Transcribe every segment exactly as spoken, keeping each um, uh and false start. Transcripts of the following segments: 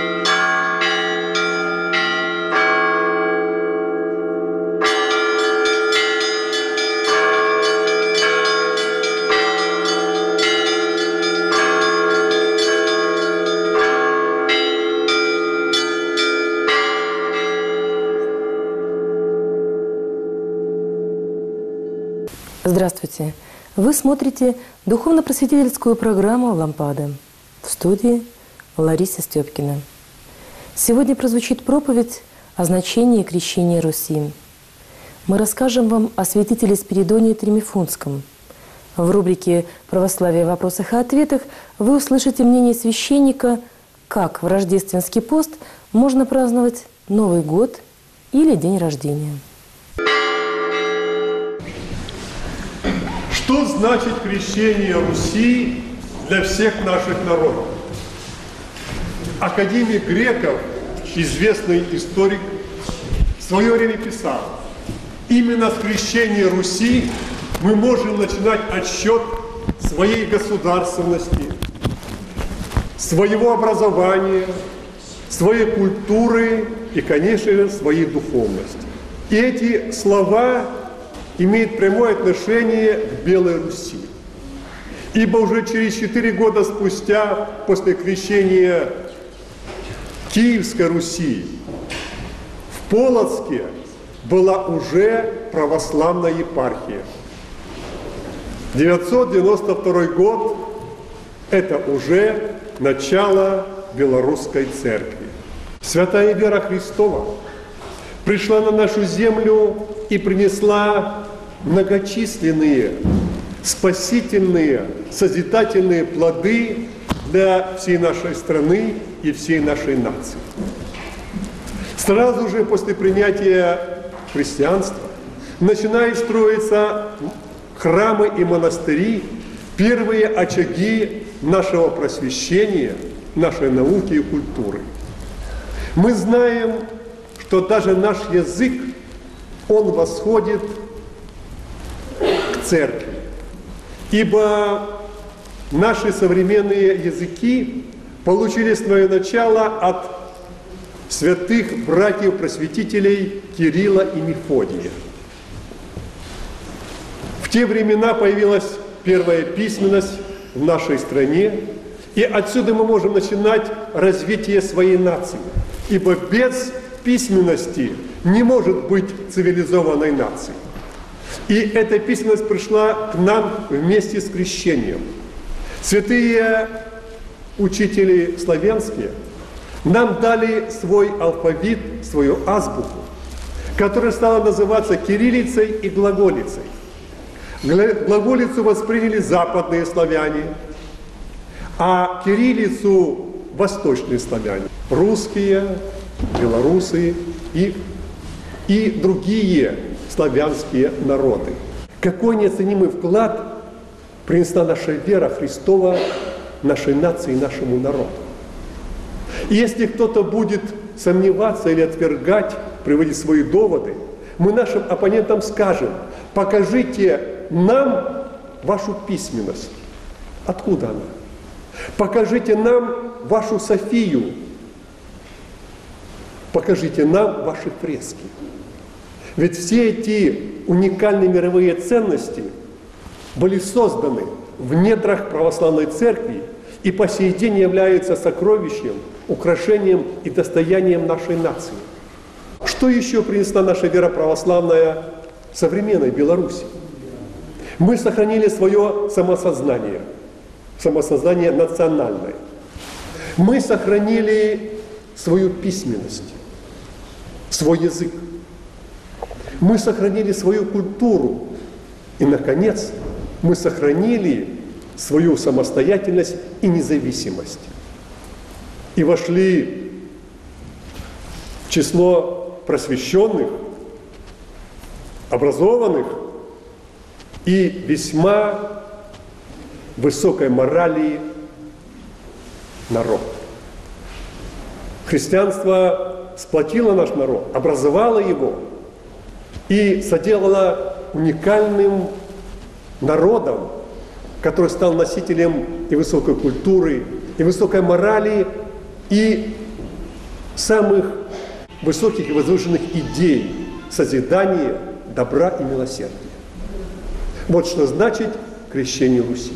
Здравствуйте! Вы смотрите духовно-просветительскую программу «Лампада». В студии Лариса Степкина. Сегодня прозвучит проповедь о значении крещения Руси. Мы расскажем вам о святителе Спиридонии Тремифунском. В рубрике «Православие в вопросах и ответах» вы услышите мнение священника, как в рождественский пост можно праздновать Новый год или день рождения. Что значит крещение Руси для всех наших народов? Академик Греков, известный историк, в свое время писал: именно с крещения Руси мы можем начинать отсчет своей государственности, своего образования, своей культуры и, конечно же, своей духовности. И эти слова имеет прямое отношение к Белой Руси. Ибо уже через четыре года спустя, после крещения Киевской Руси, в Полоцке была уже православная епархия. девятьсот девяносто второй год – это уже начало Белорусской церкви. Святая вера Христова пришла на нашу землю и принесла многочисленные спасительные, созидательные плоды для всей нашей страны и всей нашей нации. Сразу же после принятия христианства начинают строиться храмы и монастыри, первые очаги нашего просвещения, нашей науки и культуры. Мы знаем, что даже наш язык, он восходит к церкви. Ибо наши современные языки получили свое начало от святых братьев-просветителей Кирилла и Мефодия. В те времена появилась первая письменность в нашей стране, и отсюда мы можем начинать развитие своей нации. Ибо без письменности не может быть цивилизованной нации. И эта письменность пришла к нам вместе с крещением. Святые учители славянские нам дали свой алфавит, свою азбуку, которая стала называться кириллицей и глаголицей. Глаголицу восприняли западные славяне, а кириллицу – восточные славяне, русские, белорусы и, и другие славянские народы. Какой неоценимый вклад принесла наша вера Христова нашей нации и нашему народу. И если кто-то будет сомневаться или отвергать, приводить свои доводы, мы нашим оппонентам скажем: покажите нам вашу письменность. Откуда она? Покажите нам вашу Софию. Покажите нам ваши фрески. Ведь все эти уникальные мировые ценности были созданы в недрах православной церкви и по сей день являются сокровищем, украшением и достоянием нашей нации. Что еще принесла наша вера православная современной Беларуси? Мы сохранили свое самосознание, самосознание национальное. Мы сохранили свою письменность, свой язык. Мы сохранили свою культуру. И, наконец, мы сохранили свою самостоятельность и независимость. И вошли в число просвещенных, образованных и весьма высокой морали народ. Христианство сплотило наш народ, образовало его и соделало уникальным народом, который стал носителем и высокой культуры, и высокой морали, и самых высоких и возвышенных идей созидания, добра и милосердия. Вот что значит крещение Руси.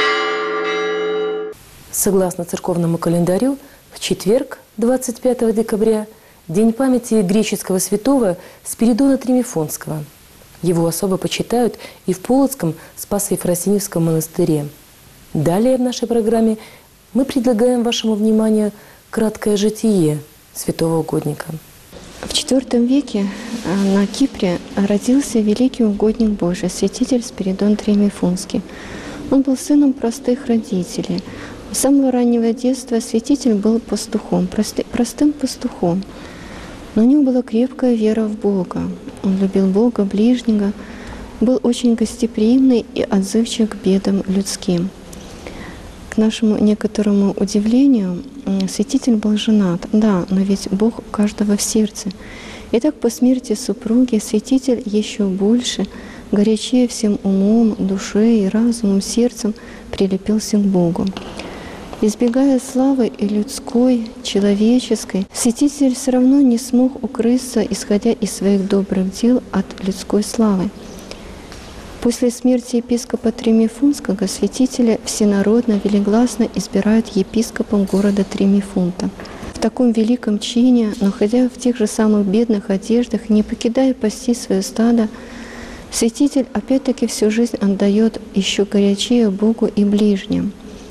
Согласно церковному календарю, в четверг, двадцать пятого декабря, день памяти греческого святого Спиридона Тримифонского. Его особо почитают и в Полоцком Спасо-Ефросиньевском монастыре. Далее в нашей программе мы предлагаем вашему вниманию краткое житие святого угодника. В четвёртом веке на Кипре родился великий угодник Божий, святитель Спиридон Тримифонский. Он был сыном простых родителей. С самого раннего детства святитель был пастухом, простым пастухом. Но у него была крепкая вера в Бога. Он любил Бога, ближнего, был очень гостеприимный и отзывчив к бедам людским. К нашему некоторому удивлению, святитель был женат. Да, но ведь Бог у каждого в сердце. И так по смерти супруги святитель еще больше, горячее всем умом, душой, разумом, сердцем прилепился к Богу. Избегая славы и людской, человеческой, святитель все равно не смог укрыться, исходя из своих добрых дел, от людской славы. После смерти епископа Тримифунского святителя всенародно, велигласно избирают епископом города Тримифунта. В таком великом чине, находясь в тех же самых бедных одеждах, не покидая пасти свое стадо, святитель опять-таки всю жизнь отдает еще горячее Богу и ближним.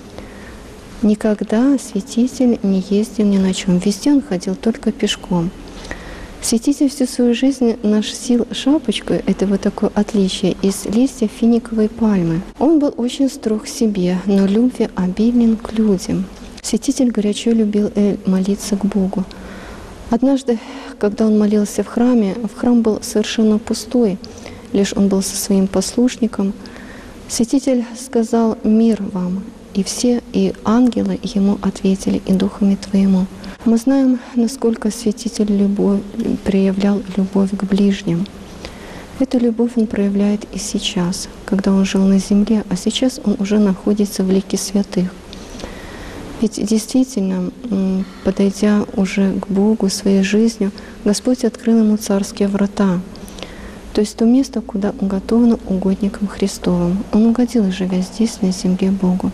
Никогда святитель не ездил ни на чем. Везде он ходил только пешком. Святитель всю свою жизнь носил шапочку, это вот такое отличие, из листьев финиковой пальмы. Он был очень строг к себе, но любви обилен к людям. Святитель горячо любил молиться к Богу. Однажды, когда он молился в храме, в храм был совершенно пустой, лишь он был со своим послушником. Святитель сказал: «Мир вам!» И все, и ангелы ему ответили: «И духами твоему». Мы знаем, насколько святитель любовь, проявлял любовь к ближним. Эту любовь он проявляет и сейчас, когда он жил на земле, а сейчас он уже находится в лике святых. Ведь действительно, подойдя уже к Богу своей жизнью, Господь открыл ему царские врата, то есть то место, куда уготовано угодником Христовым. Он угодил, живя здесь, на земле, Богу.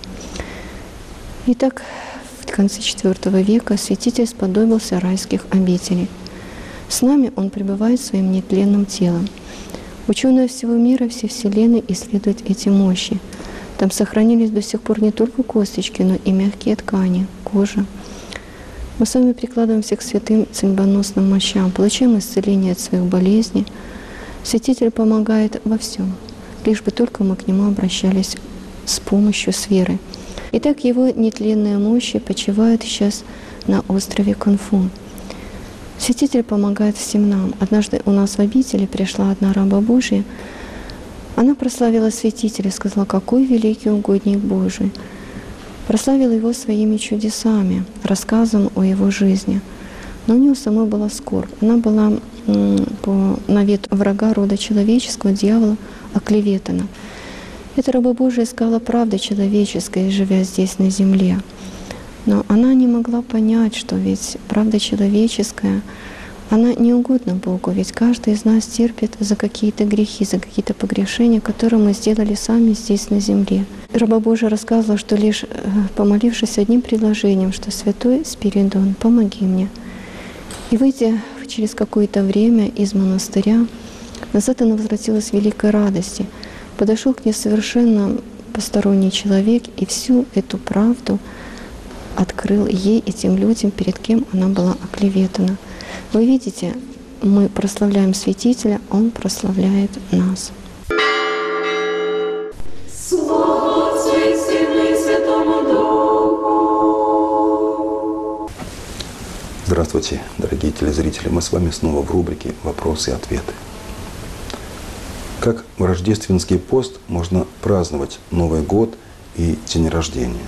Итак, в конце четвёртого века святитель сподобился райских обителей. С нами он пребывает своим нетленным телом. Ученые всего мира, всей Вселенной исследуют эти мощи. Там сохранились до сих пор не только косточки, но и мягкие ткани, кожа. Мы с вами прикладываемся к святым судьбоносным мощам, получаем исцеление от своих болезней. Святитель помогает во всем, лишь бы только мы к нему обращались с помощью, с верой. Итак, его нетленные мощи почивают сейчас на острове Кунфу. Святитель помогает всем нам. Однажды у нас в обители пришла одна раба Божья. Она прославила святителя, сказала: «Какой великий угодник Божий!» Прославила его своими чудесами, рассказом о его жизни. Но у нее самой была скорбь. Она была по навету врага рода человеческого, дьявола, оклеветана. Эта раба Божия искала правды человеческой, живя здесь на земле. Но она не могла понять, что ведь правда человеческая, она не угодна Богу, ведь каждый из нас терпит за какие-то грехи, за какие-то погрешения, которые мы сделали сами здесь на земле. Раба Божия рассказывала, что лишь помолившись одним предложением, что «Святой Спиридон, помоги мне». И выйдя через какое-то время из монастыря, назад она возвратилась в великой радости. Подошел к ней совершенно посторонний человек и всю эту правду открыл ей и тем людям, перед кем она была оклеветана. Вы видите, мы прославляем святителя, он прославляет нас. Слава Отцу и Сыну и Святому Духу. Здравствуйте, дорогие телезрители! Мы с вами снова в рубрике «Вопросы и ответы». Как в рождественский пост можно праздновать Новый год и день рождения?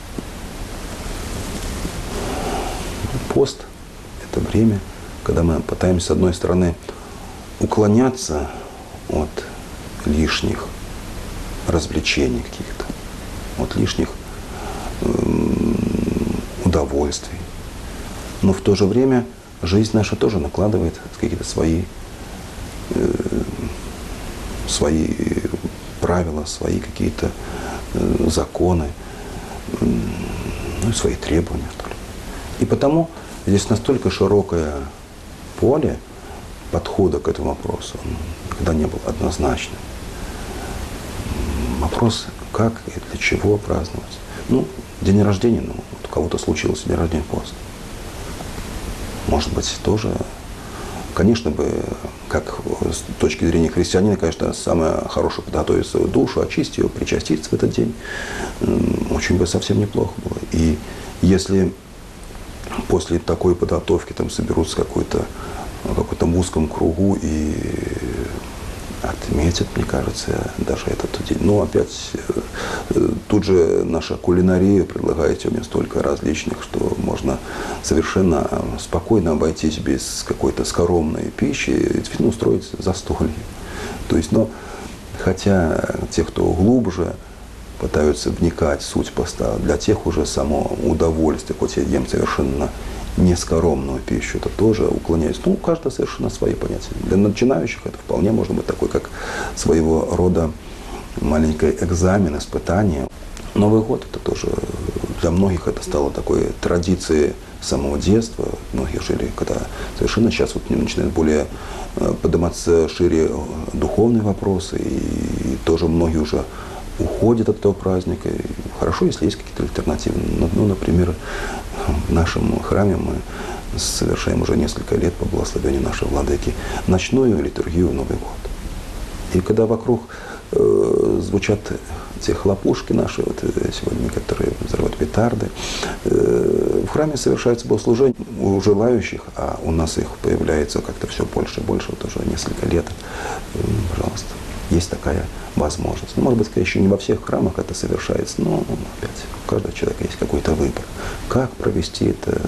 Пост – это время, когда мы пытаемся, с одной стороны, уклоняться от лишних развлечений каких-то, от лишних э, удовольствий, Но в то же время жизнь наша тоже накладывает какие-то свои, э, свои правила, свои какие-то э, законы, э, ну и свои требования, что ли. И потому здесь настолько широкое поле подхода к этому вопросу, он никогда не был однозначным. Вопрос, как и для чего праздновать. Ну, день рождения, ну, вот у кого-то случился день рождения пост. Может быть, тоже, конечно бы, как с точки зрения христианина, конечно, самое хорошее подготовить свою душу, очистить ее, причаститься в этот день, очень бы совсем неплохо было. И если после такой подготовки там соберутся какой-то в каком-то узком кругу и отметят, мне кажется, даже этот день. Но опять, тут же наша кулинария предлагает сегодня столько различных, что можно совершенно спокойно обойтись без какой-то скоромной пищи и действительно устроить застолье. То есть, но, хотя те, кто глубже пытаются вникать в суть поста, для тех уже само удовольствие, хоть я ем совершенно нескоромную пищу, это тоже уклоняется. Ну, у каждого совершенно свои понятия. Для начинающих это вполне можно быть такой, как своего рода маленький экзамен, испытание. Новый год это тоже для многих это стало такой традицией с самого детства. Многие жили, когда совершенно сейчас вот начинают более подниматься шире духовные вопросы, и тоже многие уже уходят от этого праздника. И хорошо, если есть какие-то альтернативы. Ну, например, в нашем храме мы совершаем уже несколько лет по благословению нашего владыки ночную литургию в Новый год. И когда вокруг э, звучат те хлопушки наши, вот сегодня некоторые взрывают петарды, э, в храме совершается богослужение у желающих, а у нас их появляется как-то все больше и больше, вот уже несколько лет. Э, пожалуйста, есть такая возможность. Может быть, еще не во всех храмах это совершается, но опять у каждого человека есть какой-то выбор. Как провести это,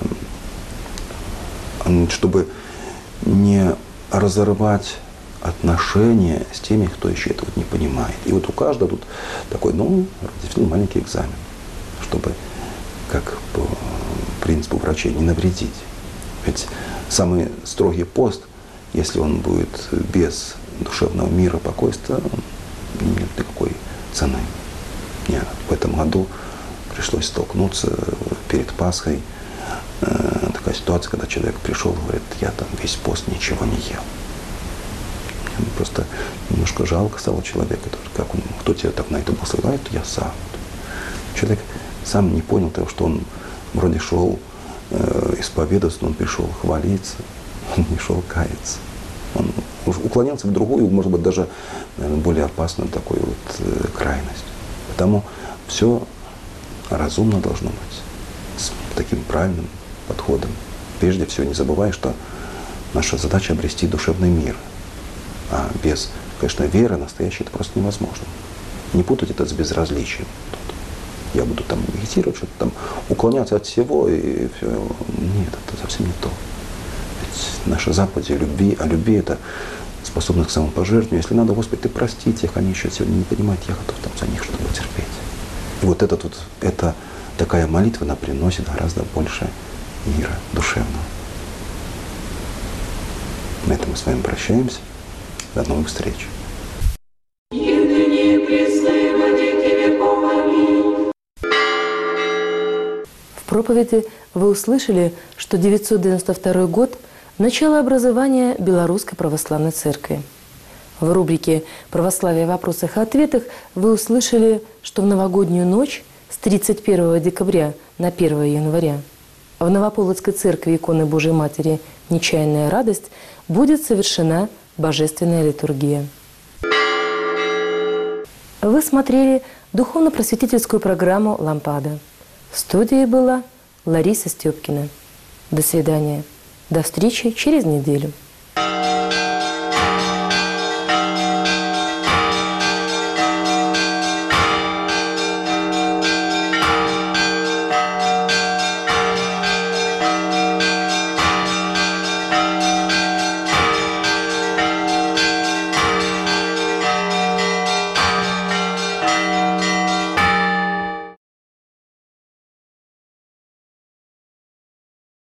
чтобы не разорвать отношения с теми, кто еще этого не понимает. И вот у каждого тут такой, ну, действительно маленький экзамен, чтобы, как по принципу врачей, не навредить. Ведь самый строгий пост, если он будет без душевного мира, покойства, нет никакой цены. Нет. В этом году пришлось столкнуться перед Пасхой. Э, такая ситуация, когда человек пришел и говорит, я там весь пост ничего не ел. Мне просто немножко жалко стало человека. Как он, кто тебя так на это благословляет, я сам. Человек сам не понял того, что он вроде шел э, исповедоваться, но он пришел хвалиться, он не шел каяться. Он уклонялся в другую, может быть, даже наверное, более опасную такую вот э, крайность. Потому все разумно должно быть, с таким правильным подходом. Прежде всего, не забывай, что наша задача обрести душевный мир. А без, конечно, веры настоящей это просто невозможно. Не путать это с безразличием. Я буду там медитировать, что-то там уклоняться от всего, и все. Нет, это совсем не то. Ведь наша заповедь о любви, а любви это способность к самопожертвованию. Если надо, Господи, ты прости тех, они еще сегодня не понимают, я готов там за них что-то терпеть. И вот этот вот, эта такая молитва, она приносит гораздо больше мира душевного. На этом мы с вами прощаемся. До новых встреч. В проповеди вы услышали, что девятьсот девяносто второй год – начало образования Белорусской Православной Церкви. В рубрике «Православие в вопросах и ответах» вы услышали, что в новогоднюю ночь с тридцать первого декабря на первое января в Новополоцкой церкви иконы Божией Матери «Нечаянная радость» будет совершена Божественная литургия. Вы смотрели духовно-просветительскую программу «Лампада». В студии была Лариса Степкина. До свидания. До встречи через неделю.